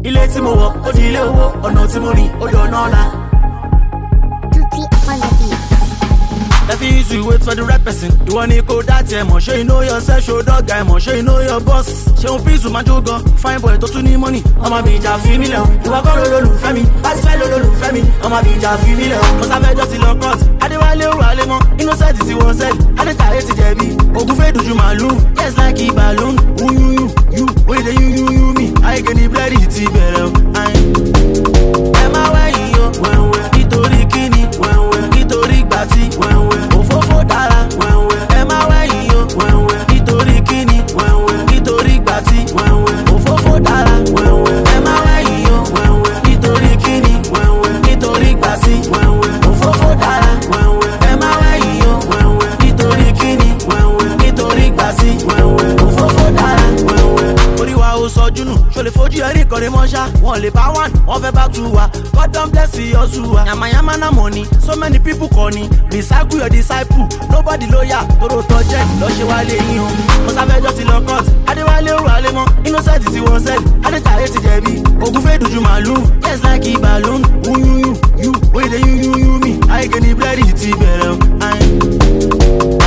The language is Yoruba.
ilé tí mo wọ̀ ó di ilé owó ọ̀nà tí mo rìn ó dọ̀nà ọ̀la. Tutti on the beat. If you use to wait for the right person, you want to go that time. Show you know yourself, show dog guy, show you know your boss. Show peace with my jogo, fine boy, to need money. I'ma be just female. You are going to lose me, pass fell to lose me. I'ma be just female. Cause I've just in love cut. I don't want to rally more. Innocent is one said. I don't care to Debbie. Oh, go fade to you, Malou. Yes, like a balloon. You, wait, you, me. I get the bloody tea better. Am I way, yo? When Nitori Kini, when Nitori Bati, when Ofofo Dara, am I way, yo? When Nitori Kini, when Nitori Bati, when Ofofo Dara, am I way, yo? When Nitori Kini, when Nitori Bati, when Ofofo Dara, am I way, yo? When Nitori Kini, when Nitori Bati, when Ofofo Dara, Oriwa o sojunu, ṣó lè fojú ẹ̀rí kọrin mọ́ṣá, wọ́n lè bá one, wọ́n fẹ́ back to wa. God don bless you ọ̀ṣùwà. Yamayama na money, so many people calling. Recycle your disciple, nobody lawyer. Toro tọ́jẹ́ lọ ṣe wá lé yín o. Mo sáfẹ́jọ́ ti lọ court, Adéwálé òru àlẹ́ mọ́. Innocent ti wọ́n sẹ́ẹ̀lì, Adétàyé ti jẹ̀bi. Ògùn fẹ́ dojú màlúù, yes like a balloon. You, oye de you me. Ayé kẹ́ni búrẹ́dì ti bẹ̀rẹ̀ o.